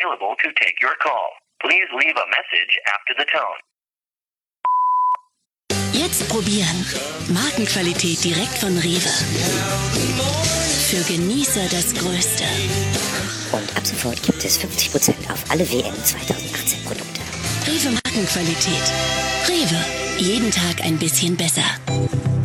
available to take your call. Please leave a message after the tone. Jetzt probieren. Markenqualität direkt von Rewe. Für Genießer das Größte. Und ab sofort gibt es 50% auf alle WM 2018 Produkte. Rewe Markenqualität. Rewe. Jeden Tag ein bisschen besser.